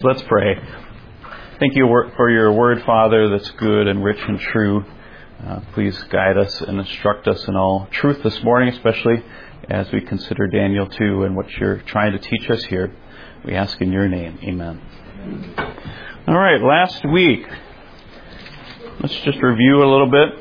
Let's pray. Thank you for your word, Father, that's good and rich and true. Please guide us and instruct us in all truth this morning, especially as we consider Daniel 2 and what you're trying to teach us here. We ask in your name. Amen. All right, last week, let's just review a little bit.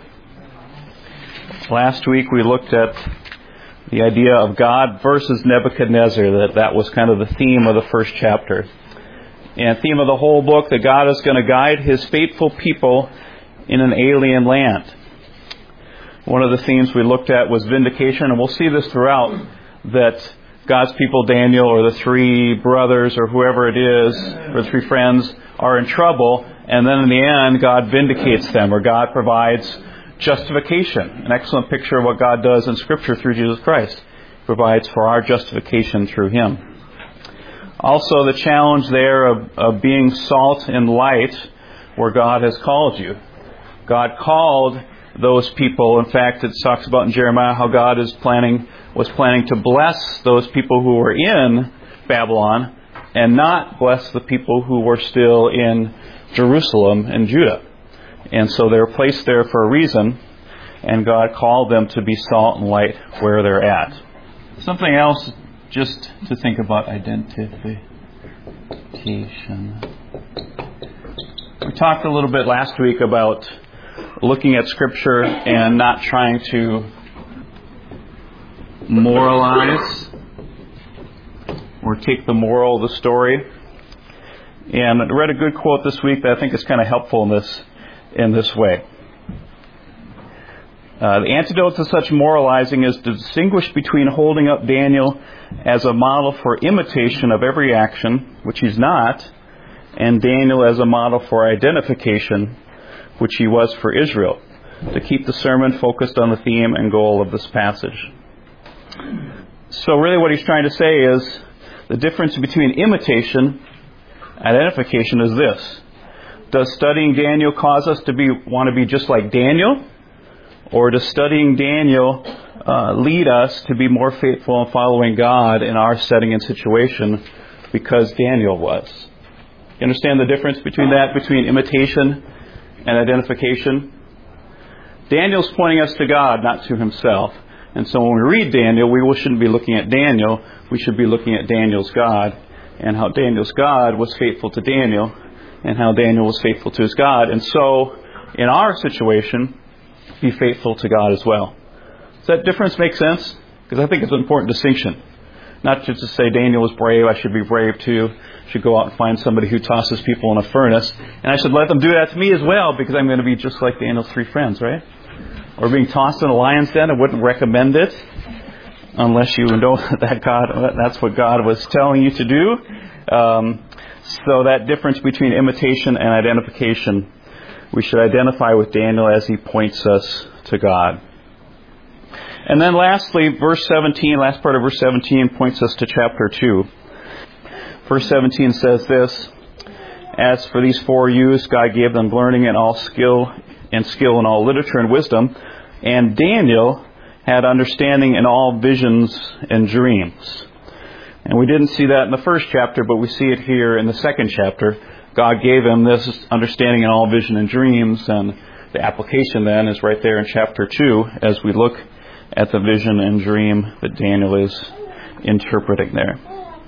Last week we looked at the idea of God versus Nebuchadnezzar. That was kind of the theme of the first chapter. And theme of the whole book, that God is going to guide His faithful people in an alien land. One of the themes we looked at was vindication, and we'll see this throughout, that God's people, Daniel, or the three brothers, or whoever it is, or the three friends, are in trouble, and then in the end, God vindicates them, or God provides justification. An excellent picture of what God does in Scripture through Jesus Christ. He provides for our justification through Him. Also, the challenge there of being salt and light where God has called you. God called those people. In fact, it talks about in Jeremiah how God was planning to bless those people who were in Babylon and not bless the people who were still in Jerusalem and Judah. And so they were placed there for a reason, and God called them to be salt and light where they're at. Something else just to think about: identification. We talked a little bit last week about looking at Scripture and not trying to moralize or take the moral of the story. And I read a good quote this week that I think is kind of helpful in this way. The antidote to such moralizing is to distinguish between holding up Daniel as a model for imitation of every action, which he's not, and Daniel as a model for identification, which he was for Israel, to keep the sermon focused on the theme and goal of this passage. So really what he's trying to say is the difference between imitation and identification is this. Does studying Daniel cause us to want to be just like Daniel? Or does studying Daniel lead us to be more faithful in following God in our setting and situation because Daniel was? You understand the difference between that, between imitation and identification? Daniel's pointing us to God, not to himself. And so when we read Daniel, we shouldn't be looking at Daniel. We should be looking at Daniel's God and how Daniel's God was faithful to Daniel and how Daniel was faithful to his God. And so in our situation, be faithful to God as well. Does that difference make sense? Because I think it's an important distinction. Not just to say Daniel was brave, I should be brave too. I should go out and find somebody who tosses people in a furnace, and I should let them do that to me as well, because I'm going to be just like Daniel's three friends, right? Or being tossed in a lion's den, I wouldn't recommend it unless you know that's what God was telling you to do. So that difference between imitation and identification, we should identify with Daniel as he points us to God. And then lastly, verse 17, last part of verse 17 points us to chapter 2. Verse 17 says this: As for these four youths, God gave them learning and all skill in all literature and wisdom. And Daniel had understanding in all visions and dreams. And we didn't see that in the first chapter, but we see it here in the second chapter. God gave him this understanding in all vision and dreams, and the application then is right there in chapter 2 as we look at the vision and dream that Daniel is interpreting there.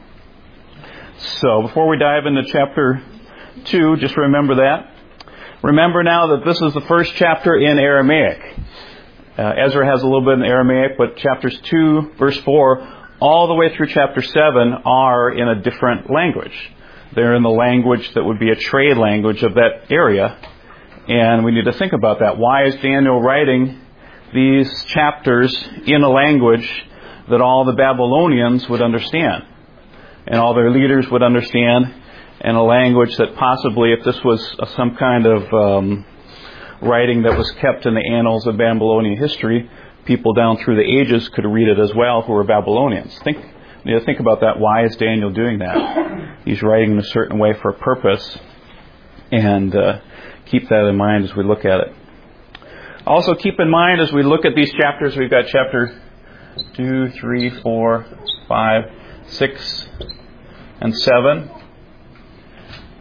So before we dive into chapter 2, just remember that. Remember now that this is the first chapter in Aramaic. Ezra has a little bit in Aramaic, but chapters 2, verse 4, all the way through chapter 7 are in a different language. They're in the language that would be a trade language of that area. And we need to think about that. Why is Daniel writing these chapters in a language that all the Babylonians would understand and all their leaders would understand, and a language that possibly, if this was some kind of writing that was kept in the annals of Babylonian history, people down through the ages could read it as well who were Babylonians. You need to think about that. Why is Daniel doing that? He's writing in a certain way for a purpose, and keep that in mind as we look at it. Also keep in mind as we look at these chapters, we've got chapter 2, 3, 4, 5, 6, and 7.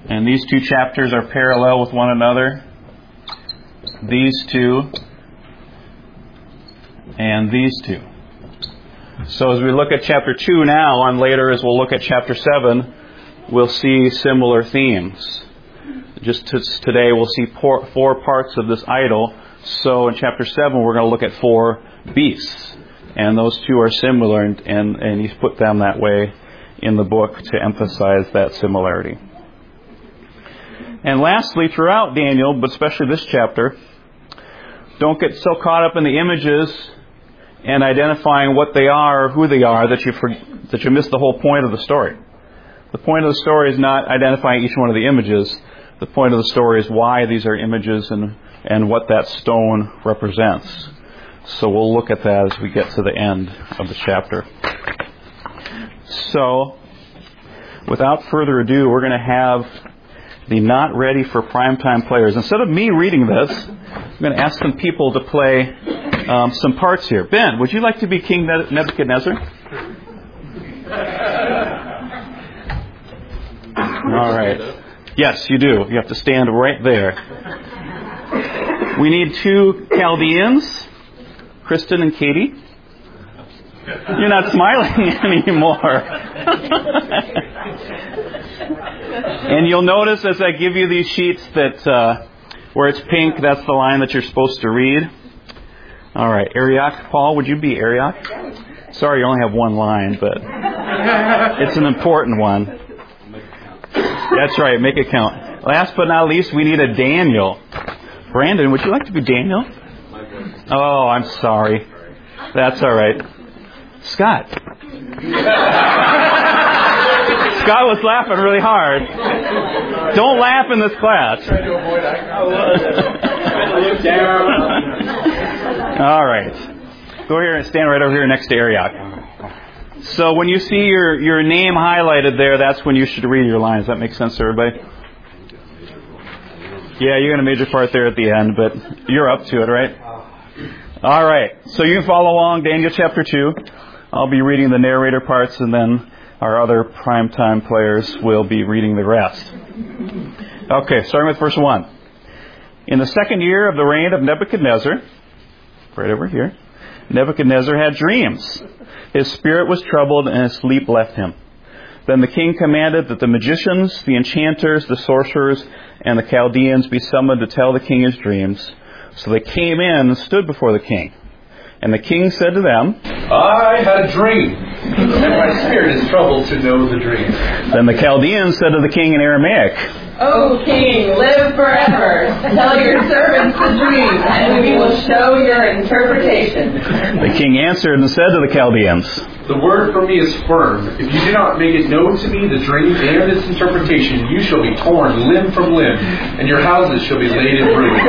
And these two chapters are parallel with one another. These two and these two. So as we look at chapter 2 now, and later as we'll look at chapter 7, we'll see similar themes. Just today we'll see 4 parts of this idol. So in chapter 7 we're going to look at 4 beasts. And those two are similar, and he's put them that way in the book to emphasize that similarity. And lastly, throughout Daniel, but especially this chapter, don't get so caught up in the images and identifying what they are or who they are that you miss the whole point of the story. The point of the story is not identifying each one of the images. The point of the story is why these are images and what that stone represents. So we'll look at that as we get to the end of the chapter. So, without further ado, we're going to have the Not Ready for Primetime players. Instead of me reading this, I'm going to ask some people to play some parts here. Ben, would you like to be King Nebuchadnezzar? All right. Yes, you do. You have to stand right there. We need 2 Chaldeans, Kristen and Katie. You're not smiling anymore. And you'll notice as I give you these sheets that where it's pink, that's the line that you're supposed to read. All right. Arioch, Paul, would you be Arioch? Sorry, you only have one line, but it's an important one. That's right. Make it count. Last but not least, we need a Daniel. Brandon, would you like to be Daniel? Oh, I'm sorry. That's all right. Scott. Scott was laughing really hard. Don't laugh in this class. All right. Go here and stand right over here next to Arioch. So when you see your name highlighted there, that's when you should read your lines. Does that make sense to everybody? Yeah, you're going to major part there at the end, but you're up to it, right? All right. So you can follow along, Daniel chapter 2. I'll be reading the narrator parts, and then our other primetime players will be reading the rest. Okay, starting with verse 1. In the 2nd year of the reign of Nebuchadnezzar, right over here, Nebuchadnezzar had dreams. His spirit was troubled, and his sleep left him. Then the king commanded that the magicians, the enchanters, the sorcerers, and the Chaldeans be summoned to tell the king his dreams. So they came in and stood before the king. And the king said to them, I had a dream, and my spirit is troubled to know the dream. Then the Chaldeans said to the king in Aramaic, O king, live forever. Tell your servants the dream, and we will show your interpretation. The king answered and said to the Chaldeans, The word for me is firm. If you do not make it known to me, the dream and its interpretation, you shall be torn limb from limb, and your houses shall be laid in ruins.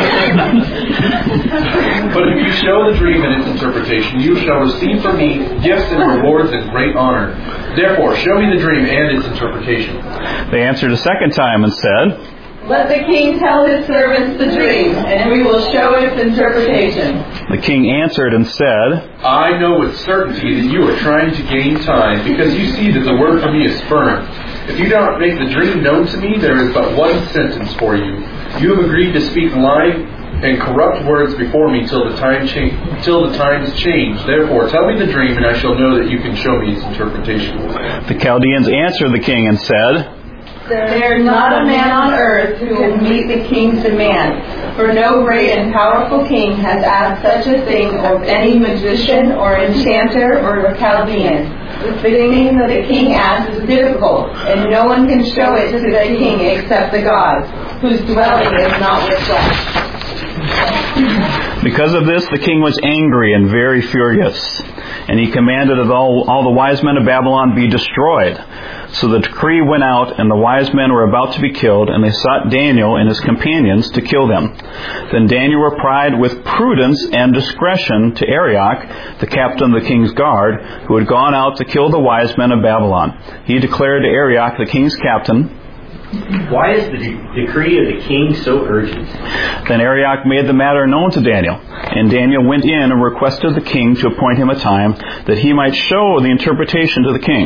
But if you show the dream and its interpretation, you shall receive from me gifts and rewards and great honor. Therefore, show me the dream and its interpretation. They answered a second time and said, Let the king tell his servants the dream, and we will show its interpretation. The king answered and said, I know with certainty that you are trying to gain time, because you see that the word for me is firm. If you do not make the dream known to me, there is but one sentence for you. You have agreed to speak lying and corrupt words before me till the times change. Therefore, tell me the dream, and I shall know that you can show me its interpretation. The Chaldeans answered the king and said, There is not a man on earth who will meet the king's demand, for no great and powerful king has asked such a thing of any magician or enchanter or Chaldean. The thing that the king asks is difficult, and no one can show it to the king except the gods, whose dwelling is not with flesh. Because of this, the king was angry and very furious, and he commanded that all the wise men of Babylon be destroyed. So the decree went out, and the wise men were about to be killed, and they sought Daniel and his companions to kill them. Then Daniel replied with prudence and discretion to Arioch, the captain of the king's guard, who had gone out to kill the wise men of Babylon. He declared to Arioch, the king's captain, Why is the decree of the king so urgent? Then Arioch made the matter known to Daniel. And Daniel went in and requested the king to appoint him a time that he might show the interpretation to the king.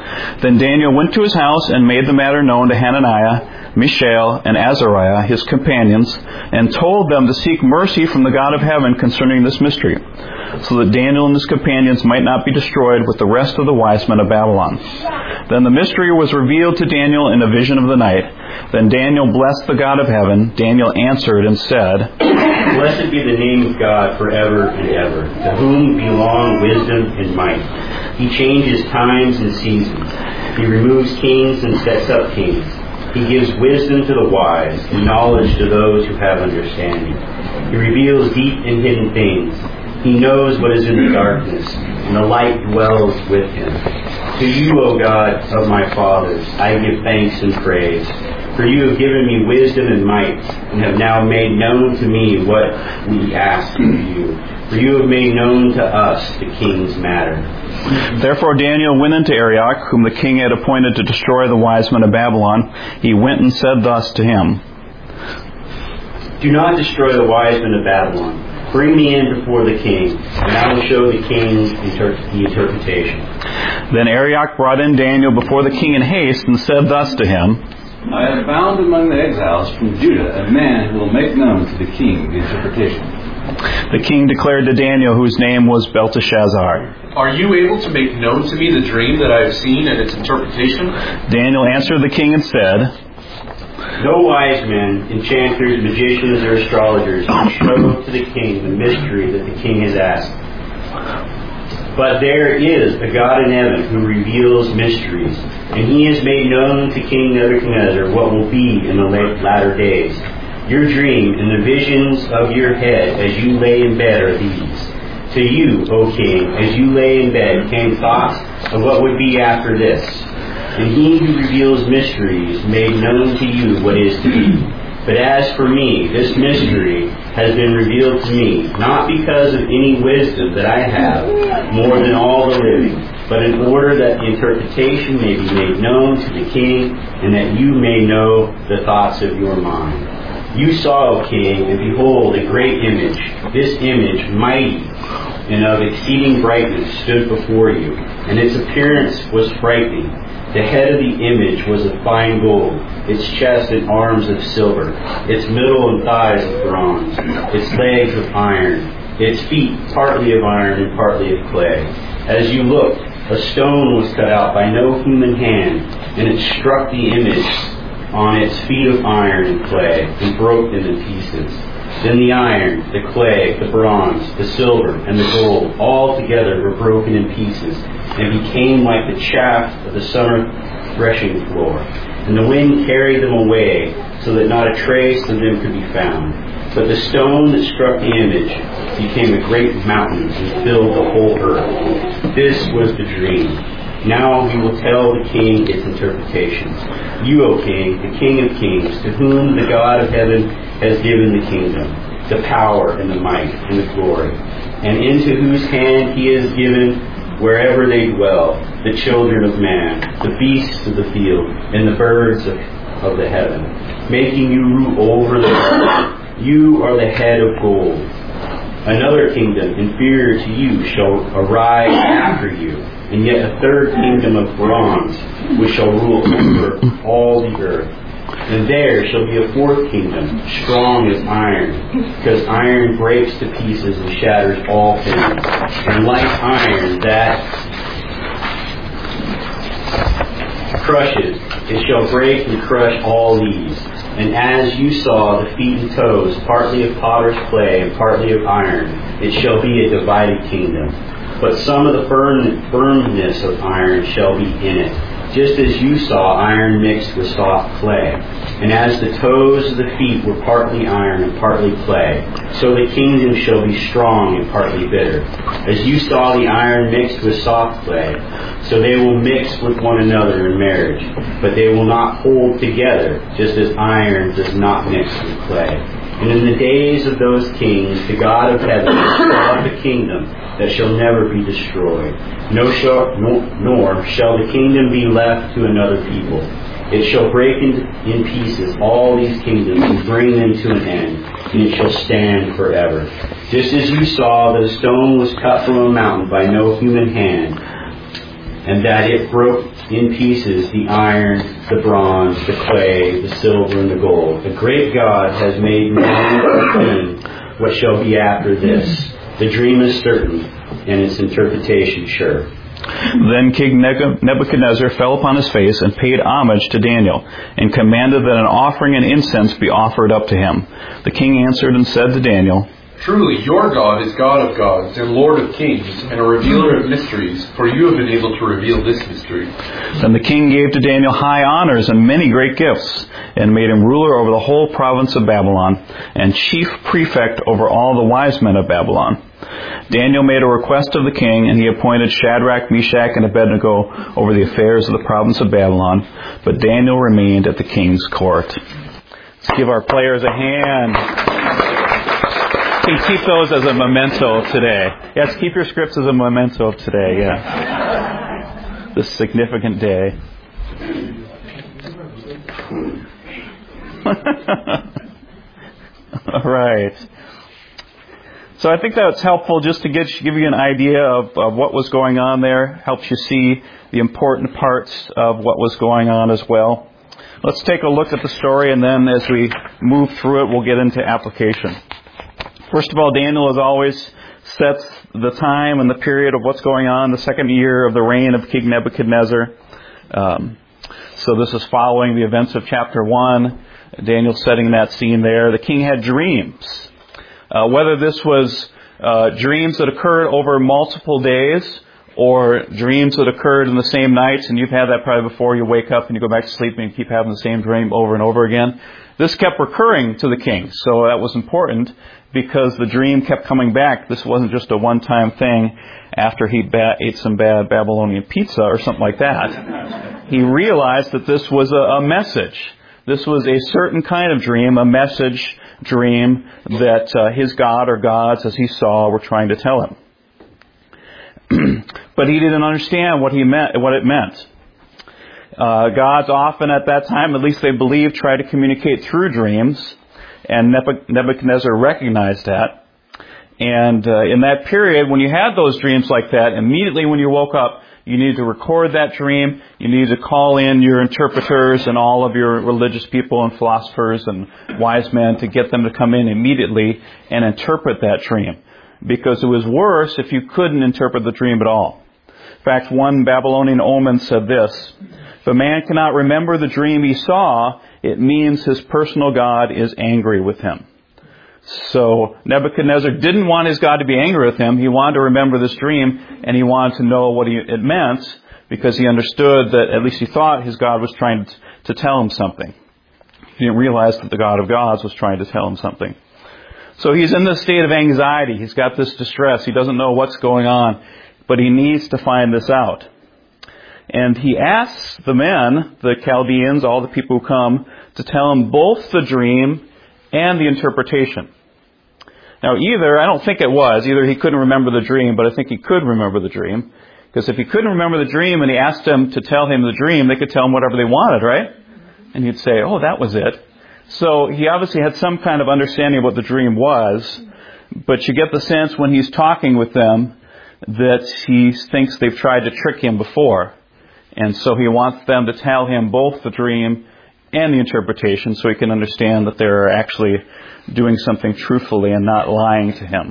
Then Daniel went to his house and made the matter known to Hananiah, Mishael, and Azariah, his companions, and told them to seek mercy from the God of heaven concerning this mystery, so that Daniel and his companions might not be destroyed with the rest of the wise men of Babylon. Then the mystery was revealed to Daniel in a vision of the night. Then Daniel blessed the God of heaven. Daniel answered and said, Blessed be the name of God forever and ever, to whom belong wisdom and might. He changes times and seasons. He removes kings and sets up kings. He gives wisdom to the wise and knowledge to those who have understanding. He reveals deep and hidden things. He knows what is in the darkness, and the light dwells with him. To you, O God of my fathers, I give thanks and praise. For you have given me wisdom and might, and have now made known to me what we ask of you. For you have made known to us the king's matter. Therefore Daniel went into Arioch, whom the king had appointed to destroy the wise men of Babylon. He went and said thus to him, Do not destroy the wise men of Babylon. Bring me in before the king, and I will show the king the interpretation. Then Arioch brought in Daniel before the king in haste, and said thus to him, I have found among the exiles from Judah a man who will make known to the king the interpretation. The king declared to Daniel, whose name was Belteshazzar, Are you able to make known to me the dream that I have seen and its interpretation? Daniel answered the king and said, No wise men, enchanters, magicians, or astrologers can show to the king the mystery that the king has asked. But there is a God in heaven who reveals mysteries, and he has made known to King Nebuchadnezzar what will be in the latter days. Your dream and the visions of your head as you lay in bed are these. To you, O king, as you lay in bed, came thoughts of what would be after this. And he who reveals mysteries made known to you what is to be. But as for me, this mystery has been revealed to me, not because of any wisdom that I have more than all the living, but in order that the interpretation may be made known to the king, and that you may know the thoughts of your mind. You saw, O king, and behold, a great image. This image, mighty and of exceeding brightness, stood before you, and its appearance was frightening. The head of the image was of fine gold, its chest and arms of silver, its middle and thighs of bronze, its legs of iron, its feet partly of iron and partly of clay. As you looked, a stone was cut out by no human hand, and it struck the image on its feet of iron and clay, and broke them in pieces. Then the iron, the clay, the bronze, the silver, and the gold, all together were broken in pieces, and became like the chaff of the summer threshing floor. And the wind carried them away, so that not a trace of them could be found. But the stone that struck the image became a great mountain and filled the whole earth. This was the dream. Now we will tell the king its interpretation. You, O king, the king of kings, to whom the God of heaven has given the kingdom, the power and the might and the glory, and into whose hand he has given wherever they dwell, the children of man, the beasts of the field, and the birds of the heaven, making you rule over the earth. You are the head of gold. Another kingdom inferior to you shall arise after you, and yet a third kingdom of bronze, which shall rule over all the earth. And there shall be a fourth kingdom, strong as iron, because iron breaks to pieces and shatters all things. And like iron that crushes, it shall break and crush all these. And as you saw the feet and toes, partly of potter's clay and partly of iron, it shall be a divided kingdom. But some of the firmness of iron shall be in it, just as you saw iron mixed with soft clay. And as the toes of the feet were partly iron and partly clay, so the kingdom shall be strong and partly bitter. As you saw the iron mixed with soft clay, so they will mix with one another in marriage, but they will not hold together, just as iron does not mix with clay. And in the days of those kings, the God of heaven will set up a kingdom that shall never be destroyed, nor shall the kingdom be left to another people. It shall break in pieces all these kingdoms and bring them to an end, and it shall stand forever. Just as you saw that a stone was cut from a mountain by no human hand, and that it broke in pieces the iron, the bronze, the clay, the silver, and the gold. The great God has made man a king. What shall be after this? The dream is certain, and its interpretation sure. Then King Nebuchadnezzar fell upon his face and paid homage to Daniel, and commanded that an offering and incense be offered up to him. The king answered and said to Daniel, Truly, your God is God of gods and Lord of kings and a revealer of mysteries, for you have been able to reveal this mystery. Then the king gave to Daniel high honors and many great gifts, and made him ruler over the whole province of Babylon, and chief prefect over all the wise men of Babylon. Daniel made a request of the king, and he appointed Shadrach, Meshach, and Abednego over the affairs of the province of Babylon, but Daniel remained at the king's court. Let's give our players a hand. You can keep those as a memento today. Yes, keep your scripts as a memento of today, yeah. This significant day. All right. So I think that's helpful just to give you an idea of what was going on there. Helps you see the important parts of what was going on as well. Let's take a look at the story, and then as we move through it, we'll get into application. First of all, Daniel, as always, sets the time and the period of what's going on, the second year of the reign of King Nebuchadnezzar. So this is following the events of chapter 1. Daniel's setting that scene there. The king had dreams. Whether this was dreams that occurred over multiple days or dreams that occurred in the same nights, and you've had that probably before. You wake up and you go back to sleep and you keep having the same dream over and over again. This kept recurring to the king, so that was important because the dream kept coming back. This wasn't just a one-time thing after he ate some bad Babylonian pizza or something like that. He realized that this was a message. This was a certain kind of dream, a message dream that his God or gods, as he saw, were trying to tell him. But he didn't understand what it meant. Gods often at that time, at least they believed, tried to communicate through dreams, and Nebuchadnezzar recognized that. And in that period, when you had those dreams like that, immediately when you woke up, you needed to record that dream. You needed to call in your interpreters and all of your religious people and philosophers and wise men to get them to come in immediately and interpret that dream. Because it was worse if you couldn't interpret the dream at all. In fact, one Babylonian omen said this: if a man cannot remember the dream he saw, it means his personal God is angry with him. So Nebuchadnezzar didn't want his God to be angry with him. He wanted to remember this dream, and he wanted to know what it meant, because he understood that, at least he thought, his God was trying to tell him something. He didn't realize that the God of gods was trying to tell him something. So he's in this state of anxiety. He's got this distress. He doesn't know what's going on, but he needs to find this out. And he asks the men, the Chaldeans, all the people who come, to tell him both the dream and the interpretation. Now, I don't think either he couldn't remember the dream, but I think he could remember the dream. Because if he couldn't remember the dream and he asked them to tell him the dream, they could tell him whatever they wanted, right? And he'd say, oh, that was it. So he obviously had some kind of understanding of what the dream was, but you get the sense when he's talking with them that he thinks they've tried to trick him before. And so he wants them to tell him both the dream and the interpretation so he can understand that they're actually doing something truthfully and not lying to him.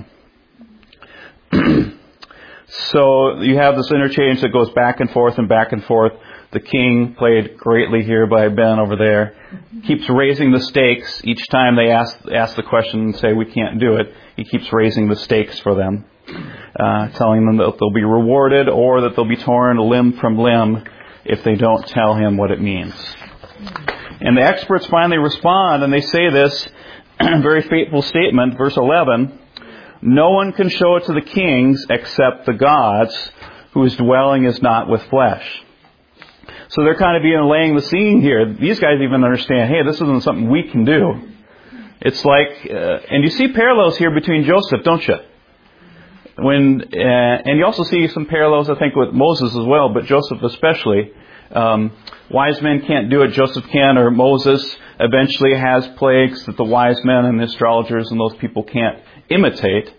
So you have this interchange that goes back and forth and back and forth. The king, played greatly here by Ben over there, keeps raising the stakes. Each time they ask the question and say, we can't do it, he keeps raising the stakes for them, telling them that they'll be rewarded or that they'll be torn limb from limb if they don't tell him what it means. And the experts finally respond, and they say this very fateful statement, verse 11, no one can show it to the kings except the gods, whose dwelling is not with flesh. So they're kind of even laying the scene here. These guys even understand, hey, this isn't something we can do. It's like, and you see parallels here between Joseph, don't you? And you also see some parallels, I think, with Moses as well, but Joseph especially. Wise men can't do it, Joseph can, or Moses eventually has plagues that the wise men and the astrologers and those people can't imitate.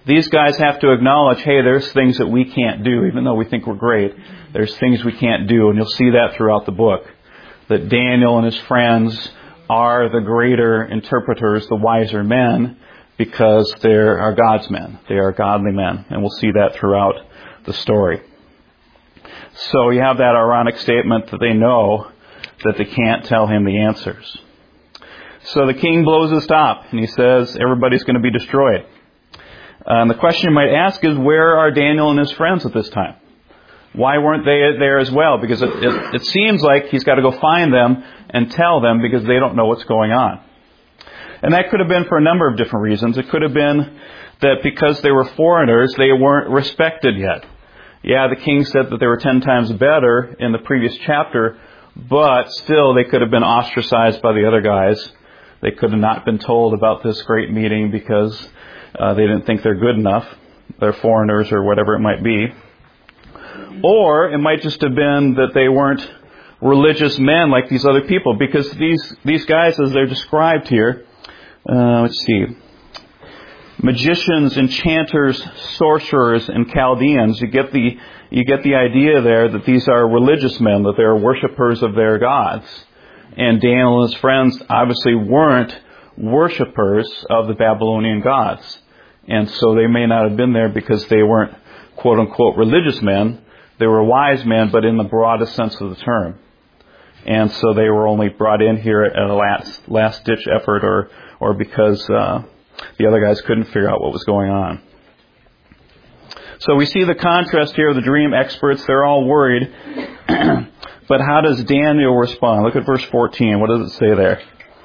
these guys have to acknowledge, hey, there's things that we can't do, even though we think we're great. There's things we can't do, and you'll see that throughout the book. That Daniel and his friends are the greater interpreters, the wiser men, because they are God's men. They are godly men, and we'll see that throughout the story. So you have that ironic statement that they know that they can't tell him the answers. So the king blows his top, and he says everybody's going to be destroyed. And the question you might ask is, where are Daniel and his friends at this time? Why weren't they there as well? Because it seems like he's got to go find them and tell them because they don't know what's going on. And that could have been for a number of different reasons. It could have been that because they were foreigners, they weren't respected yet. Yeah, the king said that they were 10 times better in the previous chapter, but still they could have been ostracized by the other guys. They could have not been told about this great meeting because they didn't think they're good enough. They're foreigners or whatever it might be. Or it might just have been that they weren't religious men like these other people, because these guys, as they're described here, let's see, magicians, enchanters, sorcerers, and Chaldeans. You get the idea there that these are religious men, that they're worshipers of their gods. And Daniel and his friends obviously weren't worshipers of the Babylonian gods. And so they may not have been there because they weren't quote-unquote religious men. They were wise men, but in the broadest sense of the term. And so they were only brought in here at a last-ditch effort or because the other guys couldn't figure out what was going on. So we see the contrast here of the dream experts. They're all worried. But how does Daniel respond? Look at verse 14. What does it say there?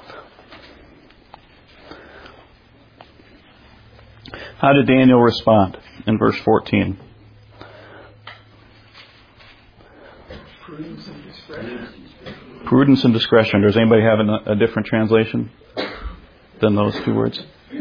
How did Daniel respond in verse 14? Prudence and discretion. Prudence and discretion. Does anybody have a different translation than those two words?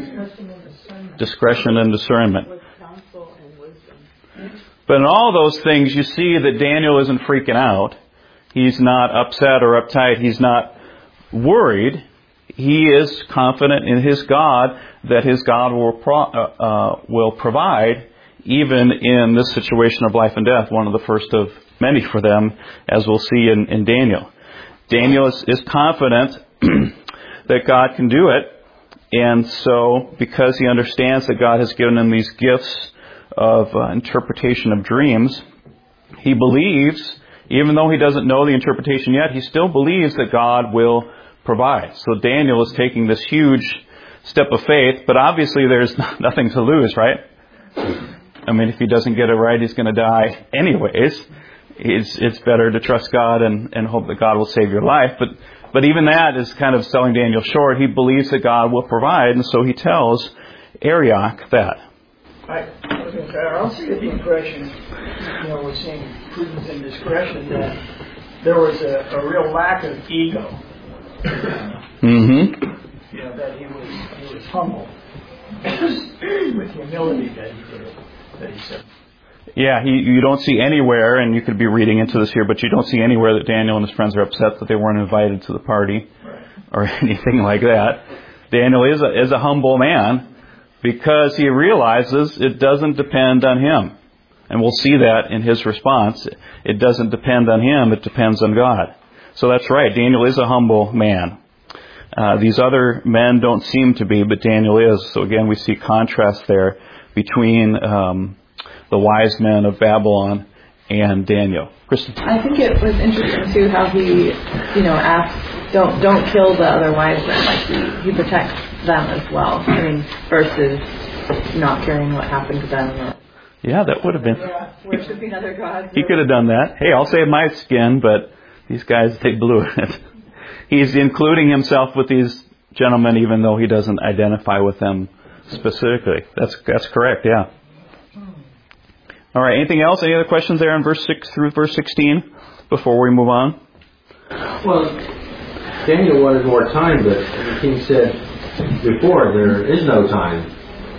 Discretion and discernment. With counsel and wisdom. But in all those things, you see that Daniel isn't freaking out. He's not upset or uptight. He's not worried. He is confident in his God that his God will provide, even in this situation of life and death, one of the first of many for them, as we'll see in Daniel. Daniel is confident that God can do it, and so because he understands that God has given him these gifts of interpretation of dreams, he believes, even though he doesn't know the interpretation yet, he still believes that God will provide. So Daniel is taking this huge step of faith, but obviously there's nothing to lose, right? I mean, if he doesn't get it right, he's going to die anyways. It's better to trust God and hope that God will save your life. But even that is kind of selling Daniel short. He believes that God will provide, and so he tells Arioch that. I was going to say, I also get the impression, we're seeing prudence and discretion, that there was a real lack of ego. Mm-hmm. That he was humble with humility that he said. Yeah, you don't see anywhere, and you could be reading into this here, but you don't see anywhere that Daniel and his friends are upset that they weren't invited to the party or anything like that. Daniel is a humble man because he realizes it doesn't depend on him. And we'll see that in his response. It doesn't depend on him, it depends on God. So that's right, Daniel is a humble man. These other men don't seem to be, but Daniel is. So again, we see contrast there between the wise men of Babylon and Daniel. Kristen? I think it was interesting too how he, asked, don't kill the other wise men. Like he protects them as well. I mean, versus not caring what happened to them. Yeah, that would have been. Worshipping other gods. He could have done that. Hey, I'll save my skin, but these guys, they blew it. He's including himself with these gentlemen, even though he doesn't identify with them specifically. That's correct. Yeah. All right. Anything else? Any other questions there in verse 6 through verse 16 before we move on? Well, Daniel wanted more time, but the king said before there is no time.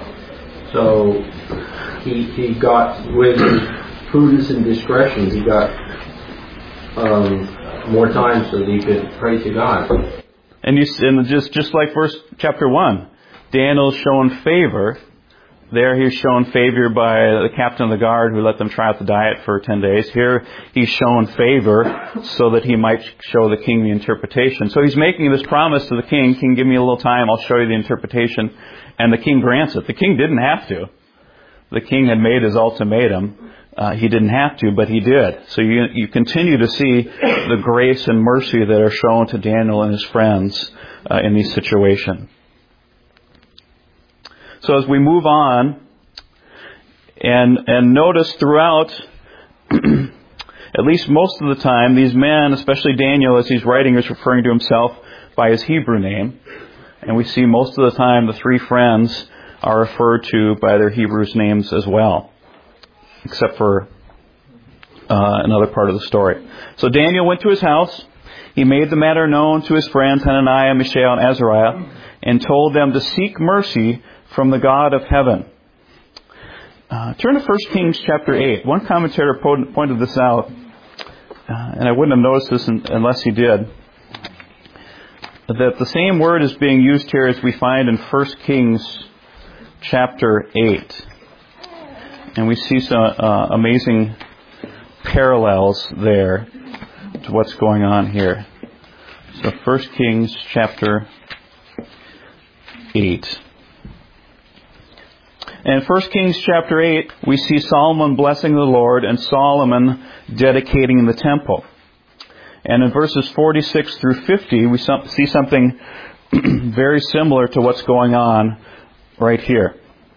So he got, with prudence and discretion, he got more time so that he could pray to God. And just like chapter 1, Daniel's shown favor There he's shown favor by the captain of the guard who let them try out the diet for 10 days. Here he's shown favor so that he might show the king the interpretation. So he's making this promise to the king, "King, give me a little time, I'll show you the interpretation." And the king grants it. The king didn't have to. The king had made his ultimatum. He didn't have to, but he did. So you continue to see the grace and mercy that are shown to Daniel and his friends in these situations. So as we move on, and notice throughout, at least most of the time, these men, especially Daniel, as he's writing, is referring to himself by his Hebrew name. And we see most of the time the three friends are referred to by their Hebrew names as well, except for another part of the story. So Daniel went to his house. He made the matter known to his friends Hananiah, Mishael, and Azariah, and told them to seek mercy from the God of heaven. Turn to 1 Kings chapter 8. One commentator pointed this out, and I wouldn't have noticed this unless he did, that the same word is being used here as we find in 1 Kings chapter 8. And we see some amazing parallels there to what's going on here. So 1 Kings chapter 8. And in 1 Kings chapter 8, we see Solomon blessing the Lord and Solomon dedicating the temple. And in verses 46 through 50, we see something very similar to what's going on right here.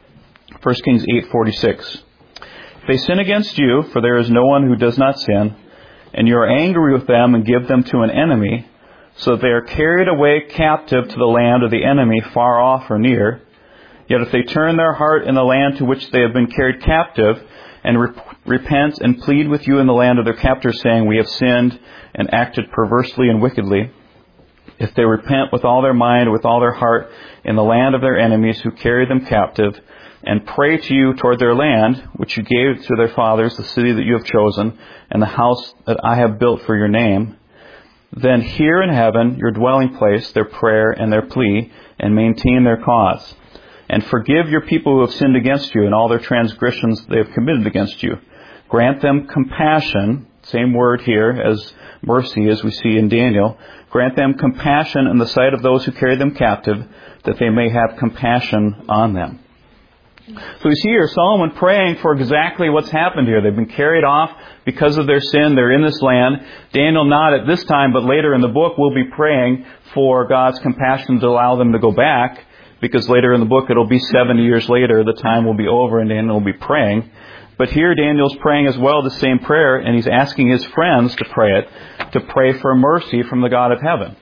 1 Kings 8:46. If they sin against you, for there is no one who does not sin, and you are angry with them and give them to an enemy, so that they are carried away captive to the land of the enemy, far off or near, yet if they turn their heart in the land to which they have been carried captive, and repent and plead with you in the land of their captors, saying, "We have sinned and acted perversely and wickedly," if they repent with all their mind, with all their heart, in the land of their enemies who carry them captive, and pray to you toward their land, which you gave to their fathers, the city that you have chosen, and the house that I have built for your name, then hear in heaven, your dwelling place, their prayer and their plea, and maintain their cause. And forgive your people who have sinned against you and all their transgressions they have committed against you. Grant them compassion, same word here as mercy as we see in Daniel. Grant them compassion in the sight of those who carry them captive, that they may have compassion on them. So we see here Solomon praying for exactly what's happened here. They've been carried off because of their sin. They're in this land. Daniel, not at this time, but later in the book, will be praying for God's compassion to allow them to go back, because later in the book it'll be 70 years later, the time will be over and Daniel will be praying. But here Daniel's praying as well the same prayer, and he's asking his friends to pray it, to pray for mercy from the God of heaven.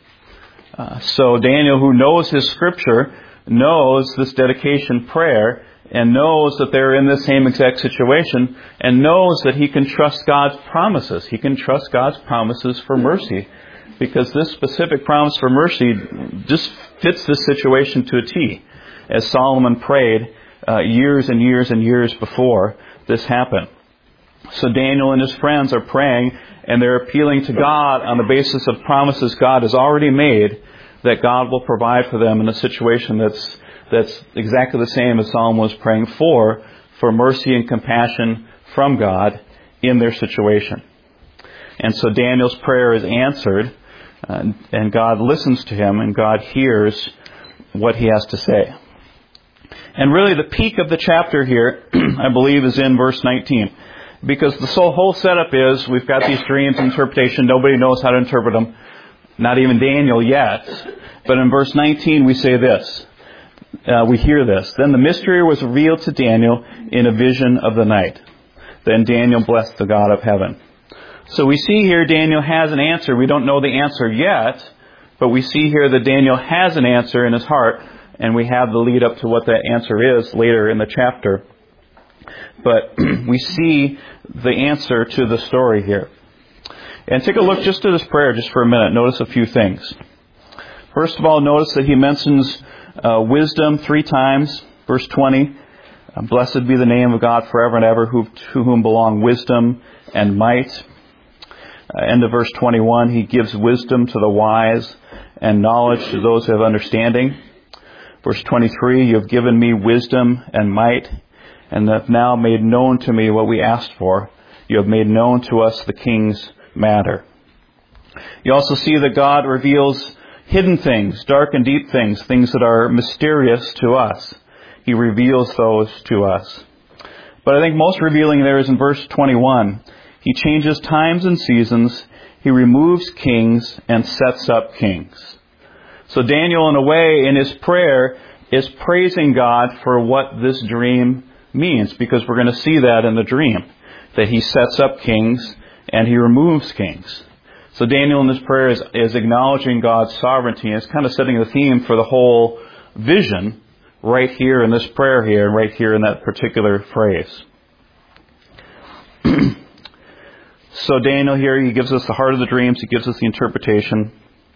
So Daniel, who knows his scripture, knows this dedication prayer, and knows that they're in the same exact situation, and knows that he can trust God's promises. He can trust God's promises for mercy, because this specific promise for mercy just fits this situation to a T, as Solomon prayed years and years and years before this happened. So Daniel and his friends are praying, and they're appealing to God on the basis of promises God has already made, that God will provide for them in a situation that's exactly the same as Solomon was praying for mercy and compassion from God in their situation. And so Daniel's prayer is answered, and God listens to him, and God hears what he has to say. And really the peak of the chapter here, I believe, is in verse 19. Because the whole setup is, we've got these dreams, interpretation, nobody knows how to interpret them, not even Daniel yet. But in verse 19 we say this, we hear this. Then the mystery was revealed to Daniel in a vision of the night. Then Daniel blessed the God of heaven. So we see here Daniel has an answer. We don't know the answer yet, but we see here that Daniel has an answer in his heart, and we have the lead up to what that answer is later in the chapter. But we see the answer to the story here. And take a look just at his prayer just for a minute. Notice a few things. First of all, notice that he mentions wisdom 3 times. Verse 20, blessed be the name of God forever and ever, to whom belong wisdom and might. End of verse 21, he gives wisdom to the wise and knowledge to those who have understanding. Verse 23, you have given me wisdom and might, and have now made known to me what we asked for. You have made known to us the king's matter. You also see that God reveals hidden things, dark and deep things, things that are mysterious to us. He reveals those to us. But I think most revealing there is in verse 21. He changes times and seasons. He removes kings and sets up kings. So Daniel, in a way, in his prayer, is praising God for what this dream means, because we're going to see that in the dream, that he sets up kings and he removes kings. So Daniel in this prayer is acknowledging God's sovereignty, and it's kind of setting the theme for the whole vision right here in this prayer here, and right here in that particular phrase. So Daniel here, he gives us the heart of the dreams, he gives us the interpretation.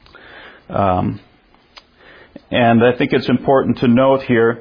And I think it's important to note here,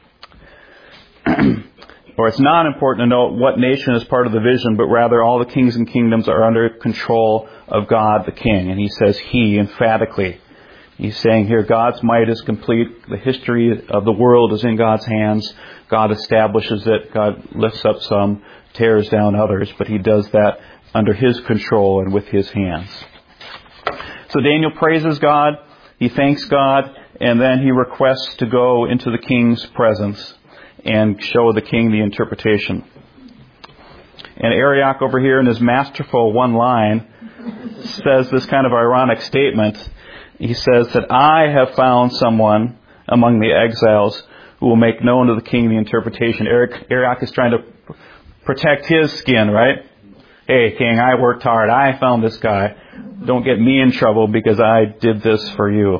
or it's not important to note what nation is part of the vision, but rather all the kings and kingdoms are under control of God the King. And he says he emphatically. He's saying here God's might is complete. The history of the world is in God's hands. God establishes it. God lifts up some, tears down others, but he does that under his control and with his hands. So Daniel praises God. He thanks God. And then he requests to go into the king's presence and show the king the interpretation. And Arioch over here in his masterful one line says this kind of ironic statement. He says that I have found someone among the exiles who will make known to the king the interpretation. Arioch is trying to protect his skin, right? Hey, king, I worked hard. I found this guy. Don't get me in trouble because I did this for you.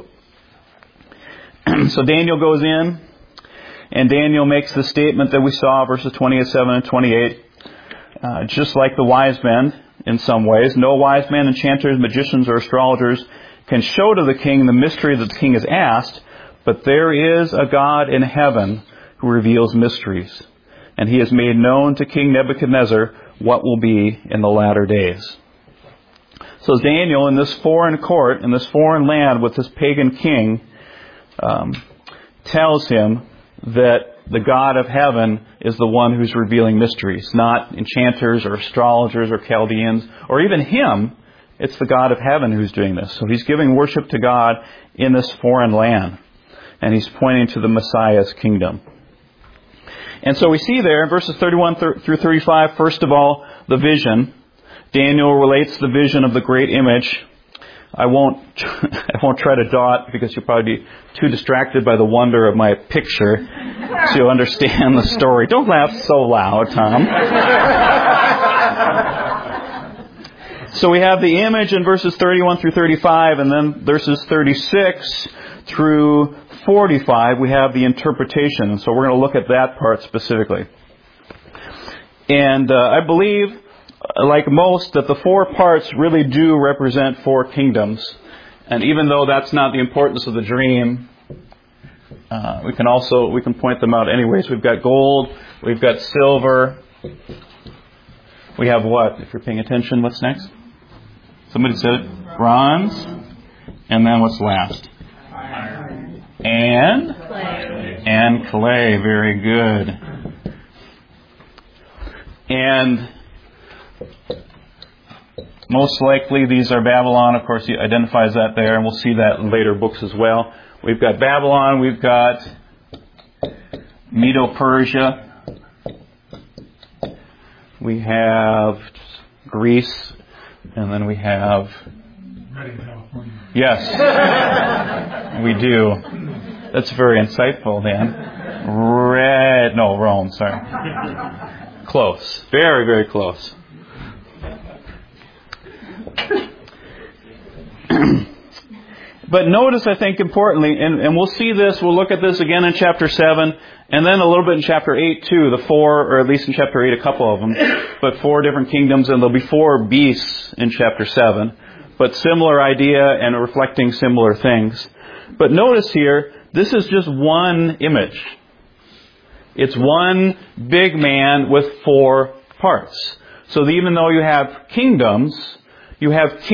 So Daniel goes in, and Daniel makes the statement that we saw, verses 27 and 28. Just like the wise men, in some ways, no wise men, enchanters, magicians, or astrologers can show to the king the mystery that the king has asked, but there is a God in heaven who reveals mysteries. And he has made known to King Nebuchadnezzar what will be in the latter days. So Daniel, in this foreign court, in this foreign land with this pagan king, tells him that the God of heaven is the one who's revealing mysteries, not enchanters or astrologers or Chaldeans or even him. It's the God of heaven who's doing this. So he's giving worship to God in this foreign land, and he's pointing to the Messiah's kingdom. And so we see there in verses 31 through 35, first of all, the vision. Daniel relates the vision of the great image. I won't try to draw it because you'll probably be too distracted by the wonder of my picture so you'll understand the story. Don't laugh so loud, Tom. So we have the image in verses 31 through 35, and then verses 36 through 45, we have the interpretation. And so we're going to look at that part specifically. And I believe, like most, that the four parts really do represent four kingdoms. And even though that's not the importance of the dream, we can point them out anyways. We've got gold, we've got silver, we have what? If you're paying attention, what's next? Somebody said it. Bronze. And then what's last? Iron. And? Clay. And clay. Very good. And most likely these are Babylon. Of course, he identifies that there, and we'll see that in later books as well. We've got Babylon, we've got Medo-Persia, we have Greece, and then we have... Yes, we do. That's very insightful, Dan. Rome, sorry. Close. Very, very close. But notice, I think, importantly, and we'll see this, we'll look at this again in chapter 7, and then a little bit in chapter 8 too, the four, or at least in chapter 8 a couple of them, but four different kingdoms, and there'll be four beasts in chapter 7, but similar idea and reflecting similar things. But notice here, this is just one image. It's one big man with four parts. So even though you have kingdoms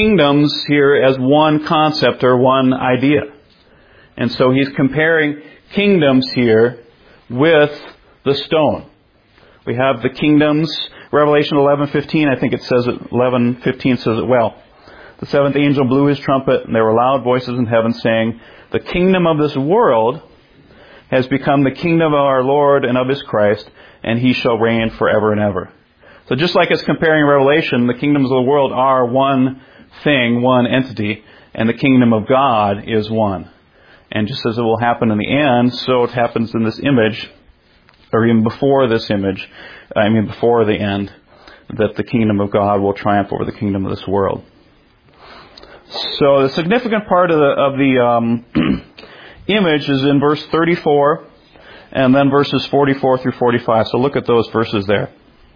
here as one concept or one idea. And so he's comparing kingdoms here with the stone. We have the kingdoms. Revelation 11:15, I think it says it, 11:15 says it well. The seventh angel blew his trumpet, and there were loud voices in heaven saying, "The kingdom of this world has become the kingdom of our Lord and of His Christ, and He shall reign forever and ever." So just like it's comparing Revelation, the kingdoms of the world are one thing, one entity, and the kingdom of God is one. And just as it will happen in the end, so it happens in this image, or even before this image, before the end, that the kingdom of God will triumph over the kingdom of this world. So the significant part of the image is in verse 34, and then verses 44 through 45. So look at those verses there.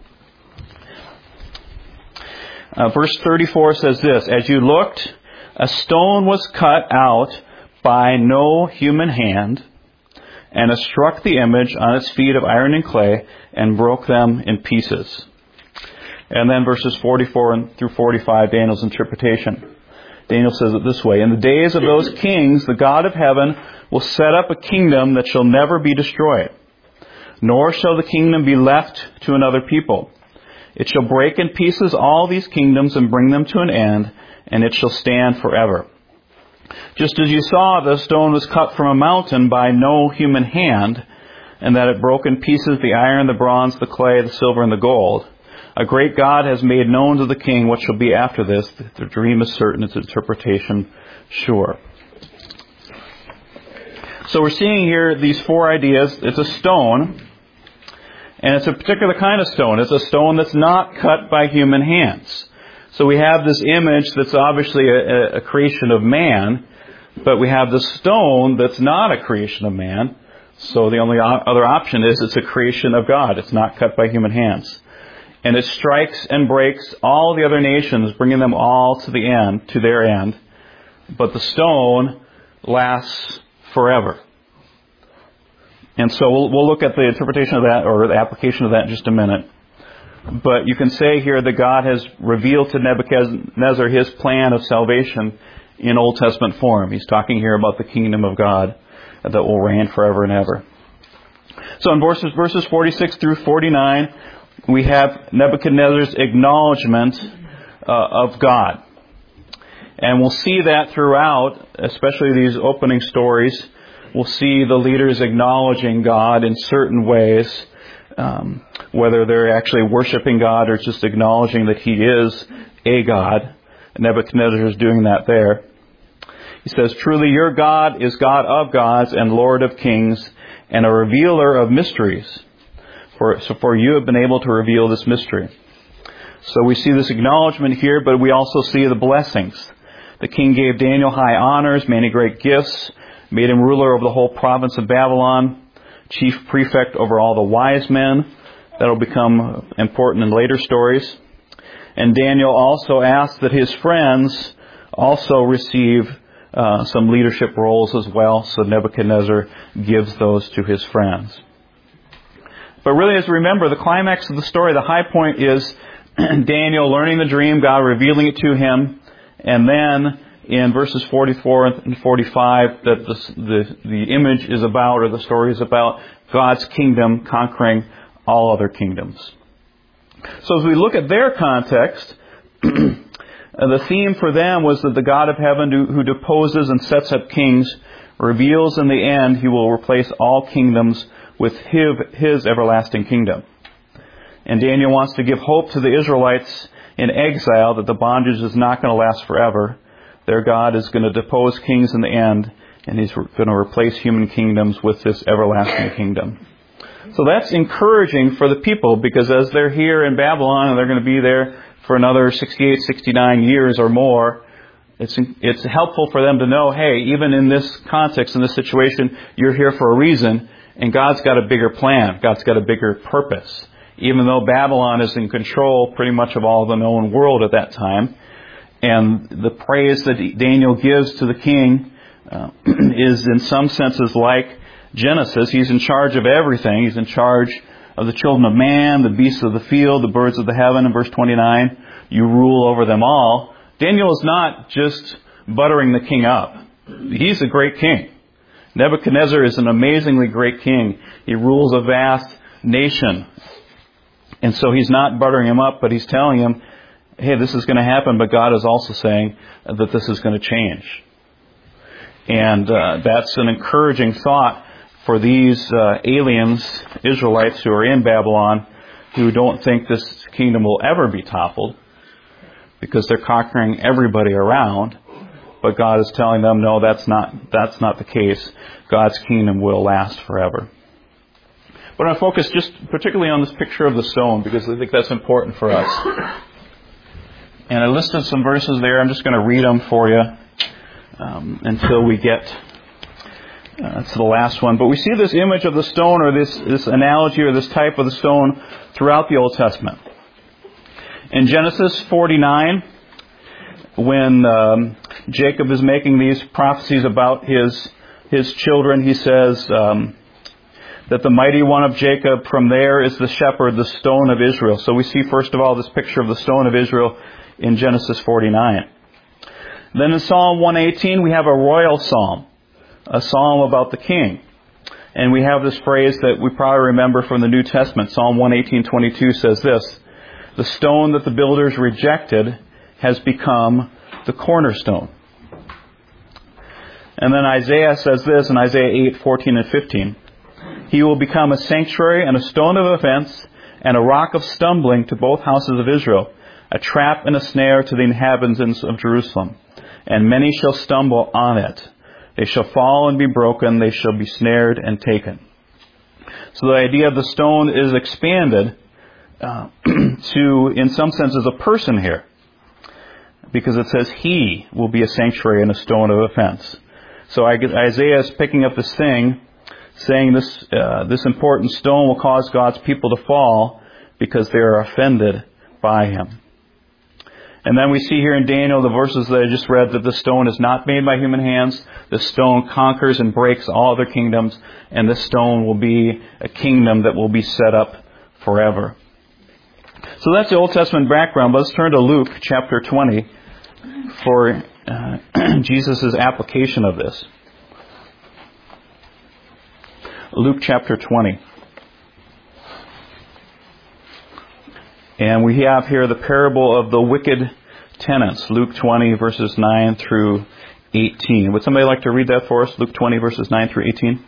Verse 34 says this, "As you looked, a stone was cut out by no human hand, and it struck the image on its feet of iron and clay, and broke them in pieces." And then verses 44 through 45, Daniel's interpretation. Daniel says it this way, "In the days of those kings, the God of heaven will set up a kingdom that shall never be destroyed, nor shall the kingdom be left to another people. It shall break in pieces all these kingdoms and bring them to an end, and it shall stand forever. Just as you saw, the stone was cut from a mountain by no human hand, and that it broke in pieces the iron, the bronze, the clay, the silver, and the gold. A great God has made known to the king what shall be after this. The dream is certain, its interpretation sure." So we're seeing here these four ideas. It's a stone, and it's a particular kind of stone. It's a stone that's not cut by human hands. So we have this image that's obviously a creation of man, but we have the stone that's not a creation of man. So the only other option is it's a creation of God. It's not cut by human hands. And it strikes and breaks all the other nations, bringing them all to the end, to their end. But the stone lasts forever. And so we'll look at the interpretation of that, or the application of that, in just a minute. But you can say here that God has revealed to Nebuchadnezzar His plan of salvation in Old Testament form. He's talking here about the kingdom of God that will reign forever and ever. So in verses 46 through 49, we have Nebuchadnezzar's acknowledgement of God. And we'll see that throughout, especially these opening stories. We'll see the leaders acknowledging God in certain ways, whether they're actually worshiping God or just acknowledging that He is a God. Nebuchadnezzar is doing that there. He says, "Truly your God is God of gods and Lord of kings and a revealer of mysteries. For you have been able to reveal this mystery." So we see this acknowledgement here, but we also see the blessings. The king gave Daniel high honors, many great gifts, made him ruler over the whole province of Babylon, chief prefect over all the wise men. That will become important in later stories. And Daniel also asked that his friends also receive some leadership roles as well. So Nebuchadnezzar gives those to his friends. But really, as we remember, the climax of the story, the high point is Daniel learning the dream, God revealing it to him, and then in verses 44 and 45, that the image is about, or the story is about, God's kingdom conquering all other kingdoms. So as we look at their context, the theme for them was that the God of heaven who deposes and sets up kings reveals in the end He will replace all kingdoms with His everlasting kingdom. And Daniel wants to give hope to the Israelites in exile that the bondage is not going to last forever. Their God is going to depose kings in the end, and He's going to replace human kingdoms with this everlasting kingdom. So that's encouraging for the people, because as they're here in Babylon and they're going to be there for another 68, 69 years or more, it's helpful for them to know, hey, even in this context, in this situation, you're here for a reason, and God's got a bigger plan. God's got a bigger purpose. Even though Babylon is in control pretty much of all the known world at that time, and the praise that Daniel gives to the king is in some senses like Genesis. He's in charge of everything. He's in charge of the children of man, the beasts of the field, the birds of the heaven. In verse 29, you rule over them all. Daniel is not just buttering the king up. He's a great king. Nebuchadnezzar is an amazingly great king. He rules a vast nation. And so he's not buttering him up, but he's telling him, hey, this is going to happen, but God is also saying that this is going to change. And that's an encouraging thought for these aliens, Israelites who are in Babylon, who don't think this kingdom will ever be toppled, because they're conquering everybody around. But God is telling them, no, that's not the case. God's kingdom will last forever. But I want to focus just particularly on this picture of the stone, because I think that's important for us. And I listed some verses there. I'm just going to read them for you until we get to the last one. But we see this image of the stone, or this analogy, or this type of the stone throughout the Old Testament. In Genesis 49, when Jacob is making these prophecies about his children, he says that the mighty one of Jacob, from there is the shepherd, the stone of Israel. So we see, first of all, this picture of the stone of Israel in Genesis 49. Then in Psalm 118, we have a royal psalm, a psalm about the king. And we have this phrase that we probably remember from the New Testament. Psalm 118:22 says this: "The stone that the builders rejected has become the cornerstone." And then Isaiah says this in Isaiah 8:14 and 15. "He will become a sanctuary and a stone of offense and a rock of stumbling to both houses of Israel, a trap and a snare to the inhabitants of Jerusalem. And many shall stumble on it. They shall fall and be broken. They shall be snared and taken." So the idea of the stone is expanded to, in some senses, a person here, because it says he will be a sanctuary and a stone of offense. So Isaiah is picking up this thing, saying this important stone will cause God's people to fall because they are offended by him. And then we see here in Daniel, the verses that I just read, that the stone is not made by human hands. The stone conquers and breaks all other kingdoms, and this stone will be a kingdom that will be set up forever. So that's the Old Testament background. Let's turn to Luke chapter 20 for Jesus' application of this. Luke chapter 20. And we have here the parable of the wicked tenants, Luke 20, verses 9 through 18. Would somebody like to read that for us? Luke 20, verses 9 through 18.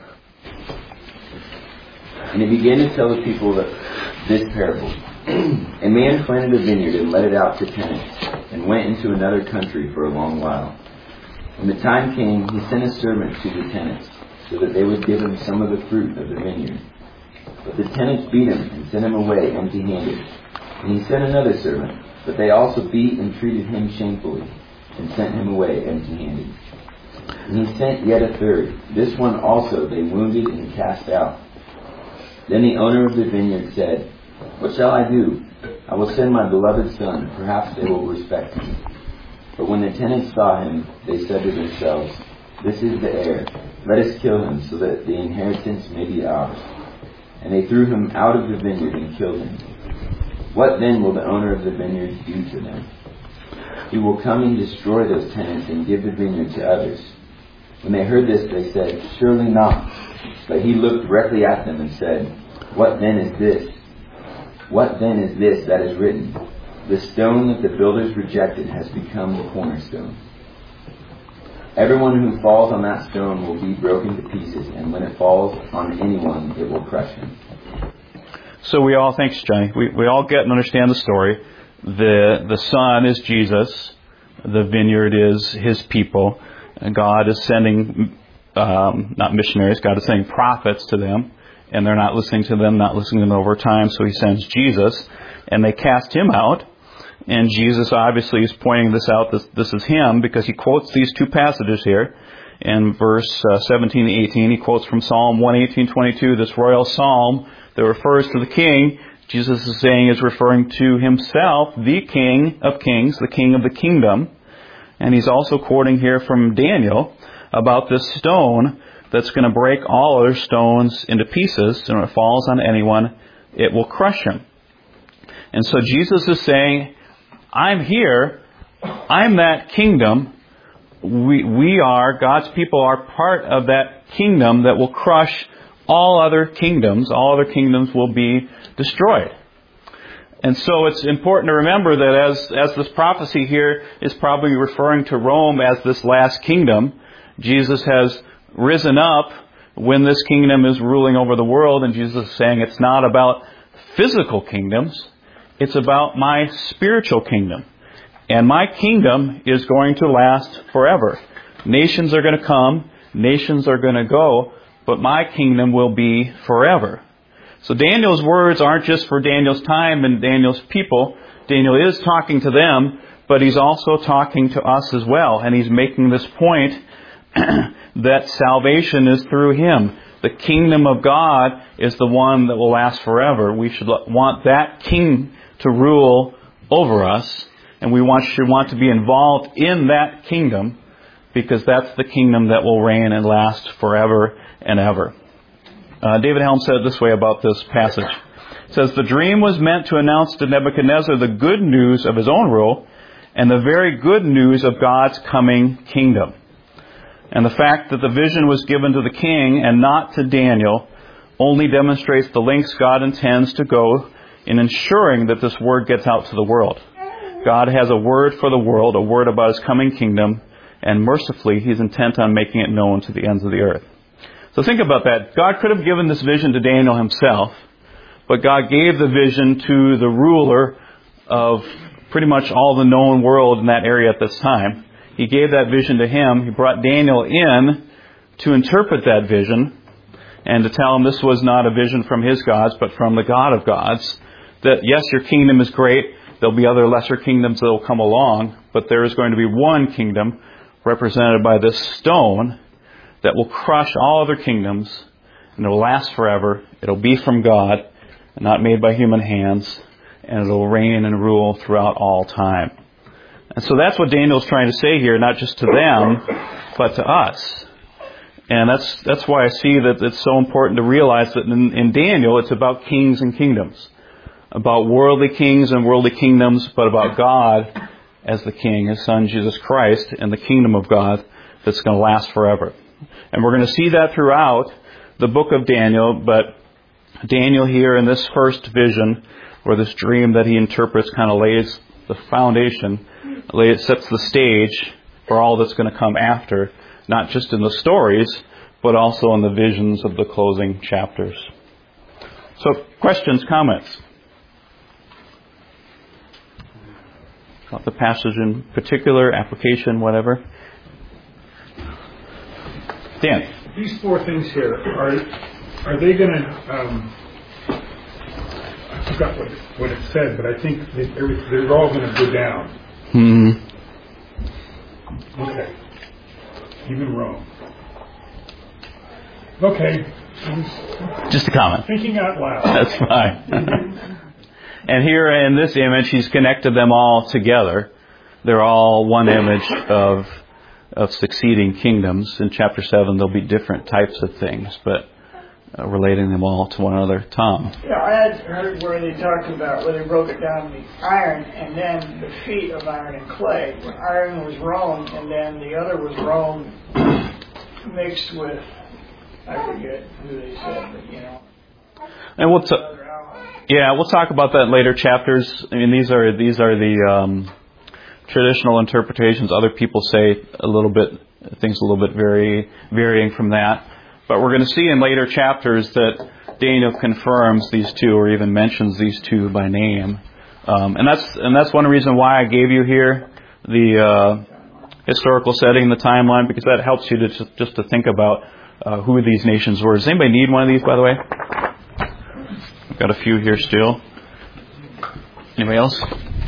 "And he began to tell the people this parable. A man planted a vineyard and let it out to tenants, and went into another country for a long while. When the time came, he sent a servant to the tenants, so that they would give him some of the fruit of the vineyard. But the tenants beat him and sent him away empty-handed. And he sent another servant, but they also beat and treated him shamefully, and sent him away empty-handed. And he sent yet a third. This one also they wounded and cast out. Then the owner of the vineyard said, 'What shall I do? I will send my beloved son. Perhaps they will respect him.' But when the tenants saw him, they said to themselves, 'This is the heir. Let us kill him, so that the inheritance may be ours.' And they threw him out of the vineyard and killed him. What then will the owner of the vineyard do to them? He will come and destroy those tenants and give the vineyard to others." When they heard this, they said, "Surely not." But he looked directly at them and said, What then is this? What then is this that is written? The stone that the builders rejected has become the cornerstone. Everyone who falls on that stone will be broken to pieces, and when it falls on anyone, it will crush him." So we all, thanks Johnny, we all get and understand the story. The Son is Jesus. The vineyard is his people. And God is sending, not missionaries, God is sending prophets to them. And they're not listening to them, not listening to them over time. So he sends Jesus. And they cast him out. And Jesus obviously is pointing this out. This is him, because he quotes these two passages here. In verse 17 to 18, he quotes from Psalm 118:22, this royal psalm that refers to the king. Jesus is saying is referring to himself, the King of Kings, the King of the kingdom. And he's also quoting here from Daniel about this stone that's going to break all other stones into pieces. And when it falls on anyone, it will crush him. And so Jesus is saying, I'm here. I'm that kingdom. we are, God's people are part of that kingdom that will crush all other kingdoms. All other kingdoms will be destroyed. And so it's important to remember that as this prophecy here is probably referring to Rome as this last kingdom, Jesus has risen up when this kingdom is ruling over the world, and Jesus is saying it's not about physical kingdoms, it's about my spiritual kingdom. And my kingdom is going to last forever. Nations are going to come, nations are going to go, but my kingdom will be forever. So Daniel's words aren't just for Daniel's time and Daniel's people. Daniel is talking to them, but he's also talking to us as well. And he's making this point that salvation is through him. The kingdom of God is the one that will last forever. We should want that king to rule over us. And we should want to be involved in that kingdom, because that's the kingdom that will reign and last forever and ever. David Helm said it this way about this passage. It says, the dream was meant to announce to Nebuchadnezzar the good news of his own rule and the very good news of God's coming kingdom. And the fact that the vision was given to the king and not to Daniel only demonstrates the lengths God intends to go in ensuring that this word gets out to the world. God has a word for the world, a word about his coming kingdom, and mercifully he's intent on making it known to the ends of the earth. So think about that. God could have given this vision to Daniel himself, but God gave the vision to the ruler of pretty much all the known world in that area at this time. He gave that vision to him. He brought Daniel in to interpret that vision and to tell him this was not a vision from his gods, but from the God of gods. That yes, your kingdom is great. There'll be other lesser kingdoms that will come along, but there is going to be one kingdom represented by this stone that will crush all other kingdoms, and it will last forever. It'll be from God, not made by human hands, and it'll reign and rule throughout all time. And so that's what Daniel's trying to say here, not just to them, but to us. And that's why I see that it's so important to realize that in Daniel, it's about kings and kingdoms, about worldly kings and worldly kingdoms, but about God as the King, His Son, Jesus Christ, and the kingdom of God that's going to last forever. And we're going to see that throughout the book of Daniel, but Daniel here in this first vision, or this dream that he interprets, kind of lays the foundation, sets the stage for all that's going to come after, not just in the stories, but also in the visions of the closing chapters. So, questions, comments? About the passage in particular, application, whatever. Dan. These four things here, are they going to, I forgot what it said, but I think they're all going to go down. Mm-hmm. Okay. Even Rome. Okay. Just a comment. Thinking out loud. That's fine. And here in this image, he's connected them all together. They're all one image of succeeding kingdoms. In chapter 7, there'll be different types of things, but relating them all to one another. Tom? Yeah, I had heard where they talked about, where they broke it down, the iron and then the feet of iron and clay. Iron was Rome, and then the other was Rome mixed with, I forget who they said, but you know. And we'll talk about that in later chapters. I mean, these are the traditional interpretations. Other people say things a little bit varying from that. But we're going to see in later chapters that Daniel confirms these two, or even mentions these two by name. And that's one reason why I gave you here the historical setting, the timeline, because that helps you to just to think about who these nations were. Does anybody need one of these, by the way? I've got a few here still. Anybody else?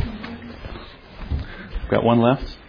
Got one left?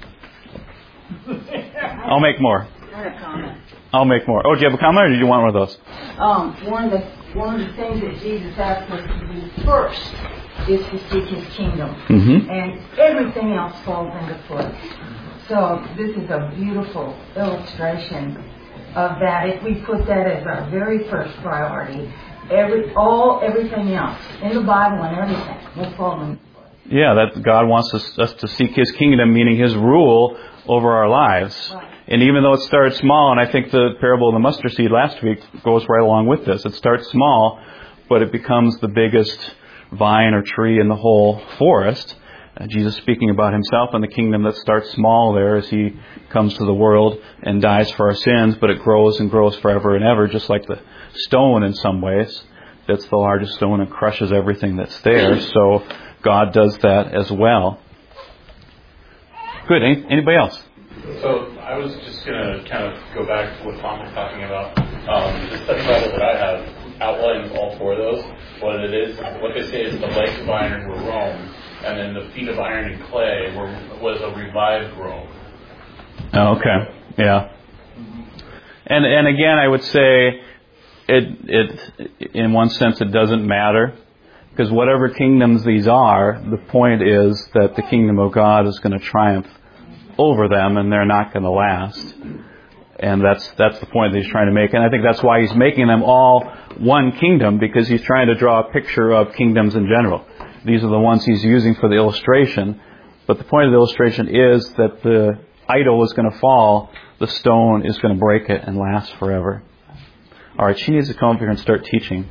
I'll make more. I have a comment. I'll make more. Oh, do you have a comment, or did you want one of those? One of the things that Jesus asked us to do first is to seek His kingdom, and everything else falls into place. So this is a beautiful illustration of that. If we put that as our very first priority, everything else in the Bible and everything will fall into place. Yeah, that God wants us to seek His kingdom, meaning His rule over our lives. Right. And even though it starts small, and I think the parable of the mustard seed last week goes right along with this. It starts small, but it becomes the biggest vine or tree in the whole forest. Jesus speaking about Himself and the kingdom that starts small there as He comes to the world and dies for our sins, but it grows and grows forever and ever, just like the stone in some ways. That's the largest stone and crushes everything that's there. So God does that as well. Good. Anybody else? So I was just going to kind of go back to what Tom was talking about. The study Bible that I have outlines all four of those. What they say is the legs of iron were Rome, and then the feet of iron and clay was a revived Rome. Oh, okay. Yeah. And again, I would say it in one sense it doesn't matter, because whatever kingdoms these are, the point is that the kingdom of God is going to triumph over them, and they're not going to last. And that's the point that He's trying to make. And I think that's why He's making them all one kingdom, because He's trying to draw a picture of kingdoms in general. These are the ones He's using for the illustration. But the point of the illustration is that the idol is going to fall, the stone is going to break it and last forever. All right, she needs to come up here and start teaching.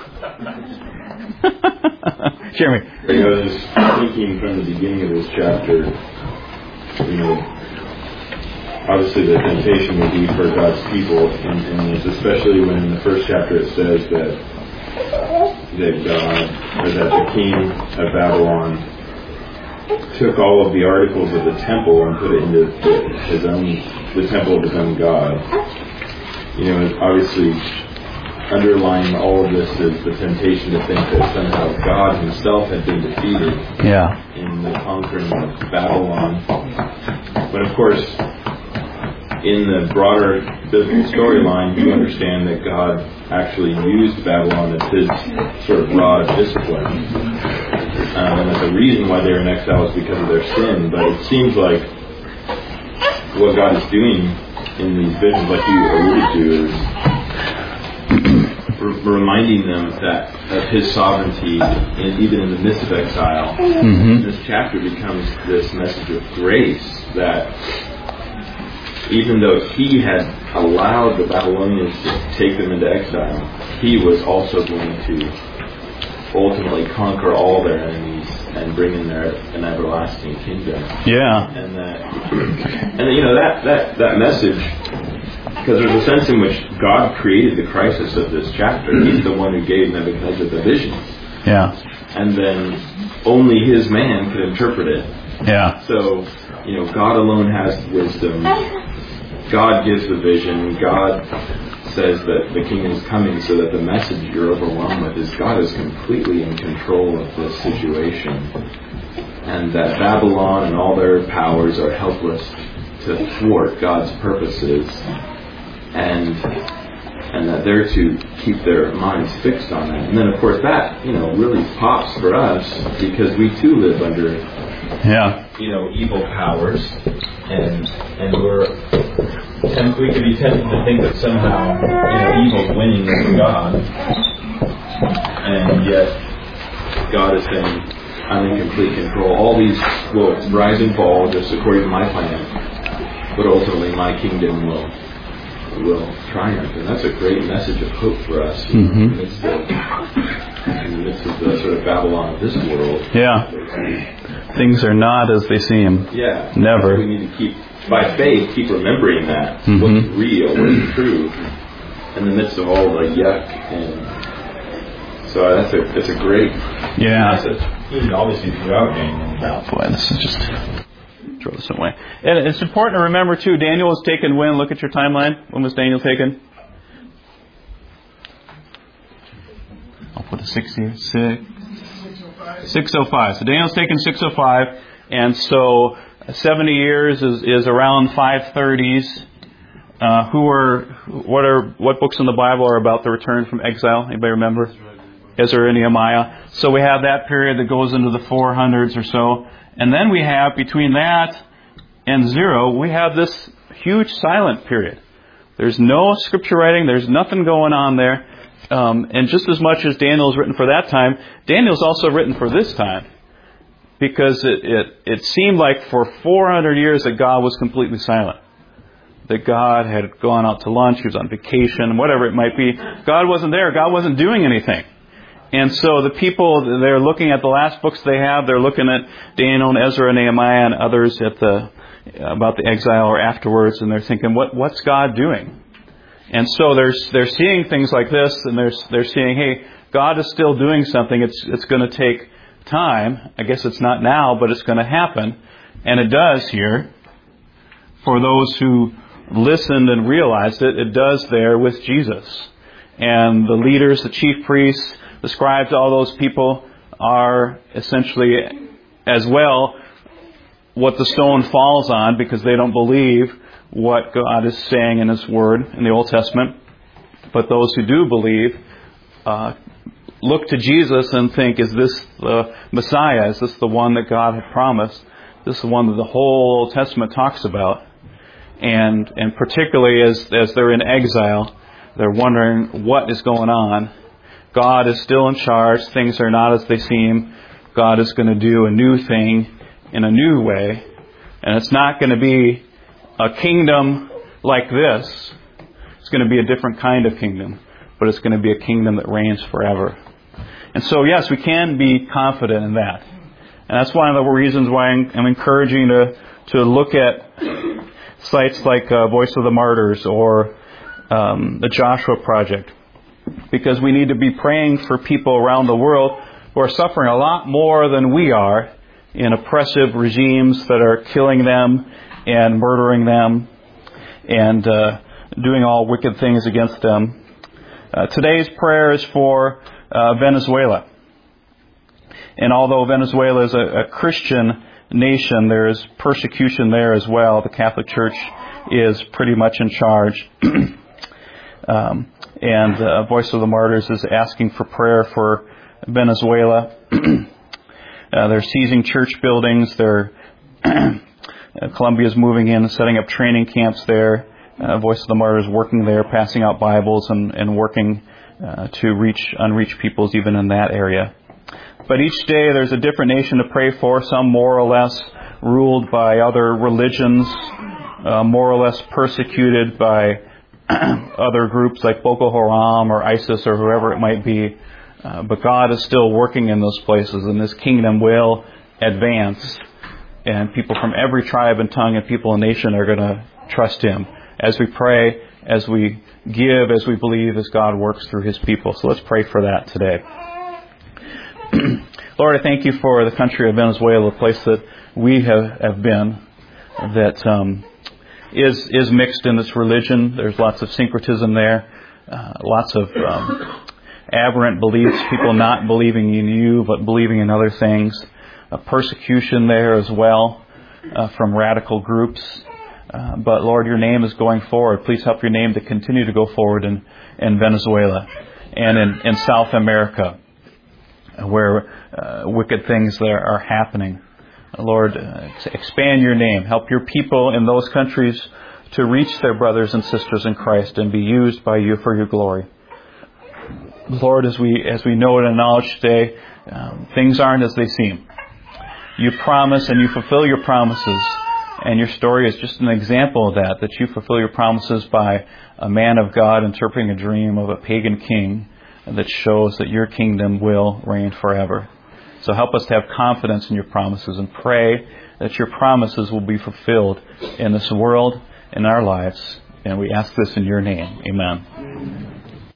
Jeremy. I was just thinking from the beginning of this chapter, obviously the temptation would be for God's people, and it's especially when in the first chapter it says that God, or that the king of Babylon took all of the articles of the temple and put it into the temple of his own God. Obviously underlying all of this is the temptation to think that somehow God Himself had been defeated in the conquering of Babylon. But of course, in the broader biblical storyline, you understand that God actually used Babylon as His sort of rod of discipline. And that the reason why they're in exile is because of their sin. But it seems like what God is doing in these visions, like you alluded to, is reminding them of His sovereignty, even in the midst of exile. Mm-hmm. This chapter becomes this message of grace, that even though He had allowed the Babylonians to take them into exile, He was also going to ultimately conquer all their enemies and bring in an everlasting kingdom. Yeah. And that message, because there's a sense in which God created the crisis of this chapter. He's the one who gave Nebuchadnezzar the visions. Yeah. And then only His man could interpret it. Yeah. So, God alone has wisdom. God gives the vision. God says that the king is coming, so that the message you're overwhelmed with is God is completely in control of this situation. And that Babylon and all their powers are helpless to thwart God's purposes. And that they're to keep their minds fixed on that. And then, of course, that, really pops for us, because we too live under, evil powers, and we could be tempted to think that somehow, evil's winning over God, and yet God is saying, I'm in complete control. All these will rise and fall just according to my plan, but ultimately my kingdom will triumph. And that's a great message of hope for us in the midst of the sort of Babylon of this world. Yeah. Things are not as they seem. Yeah. Never. We need to by faith, keep remembering that. What's real, what's true, in the midst of all the yuck. And so that's a great message. Obviously throughout Daniel. Oh boy, this is just... throw this away. And it's important to remember too, Daniel was taken when? Look at your timeline. When was Daniel taken? I'll put a 6 here. 605. So Daniel's taken 605, and so 70 years is around 530s. What books in the Bible are about the return from exile? Anybody remember? Ezra and Nehemiah. So we have that period that goes into the 400s or so. And then we have, between that and 0, we have this huge silent period. There's no scripture writing. There's nothing going on there. And just as much as Daniel is written for that time, Daniel's also written for this time. because it seemed like for 400 years that God was completely silent. That God had gone out to lunch, He was on vacation, whatever it might be. God wasn't there. God wasn't doing anything. And so the people, they're looking at the last books they have. They're looking at Daniel and Ezra and Nehemiah and others about the exile or afterwards, and they're thinking, what's God doing? And so they're seeing things like this, and they're seeing, hey, God is still doing something. It's going to take time. I guess it's not now, but it's going to happen. And it does here. For those who listened and realized it, it does there with Jesus. And the leaders, the chief priests, the scribes, all those people are essentially as well what the stone falls on, because they don't believe what God is saying in His Word in the Old Testament. But those who do believe look to Jesus and think, is this the Messiah? Is this the one that God had promised? This is the one that the whole Old Testament talks about. And particularly as they're in exile, they're wondering what is going on. God is still in charge. Things are not as they seem. God is going to do a new thing in a new way. And it's not going to be a kingdom like this. It's going to be a different kind of kingdom. But it's going to be a kingdom that reigns forever. And so, yes, we can be confident in that. And that's one of the reasons why I'm encouraging to look at sites like Voice of the Martyrs or the Joshua Project. Because we need to be praying for people around the world who are suffering a lot more than we are in oppressive regimes that are killing them and murdering them and doing all wicked things against them. Today's prayer is for Venezuela. And although Venezuela is a Christian nation, there is persecution there as well. The Catholic Church is pretty much in charge. And Voice of the Martyrs is asking for prayer for Venezuela. They're seizing church buildings. Colombia's moving in and setting up training camps there. Voice of the Martyrs working there, passing out Bibles and working to reach unreached peoples even in that area. But each day there's a different nation to pray for, some more or less ruled by other religions, more or less persecuted by other groups like Boko Haram or ISIS or whoever it might be. But God is still working in those places, and this kingdom will advance. And people from every tribe and tongue and people and nation are going to trust Him as we pray, as we give, as we believe, as God works through His people. So let's pray for that today. Lord, I thank You for the country of Venezuela, a place that we have been, that is mixed in its religion. There's lots of syncretism there, lots of aberrant beliefs, people not believing in You but believing in other things. Persecution there as well from radical groups. But Lord, Your name is going forward. Please help Your name to continue to go forward in Venezuela and in South America, where wicked things there are happening. Lord, expand Your name. Help Your people in those countries to reach their brothers and sisters in Christ and be used by You for Your glory. Lord, as we know and acknowledge today, things aren't as they seem. You promise and You fulfill Your promises. And Your story is just an example of that You fulfill Your promises by a man of God interpreting a dream of a pagan king that shows that Your kingdom will reign forever. So help us to have confidence in Your promises and pray that Your promises will be fulfilled in this world, in our lives. And we ask this in Your name. Amen.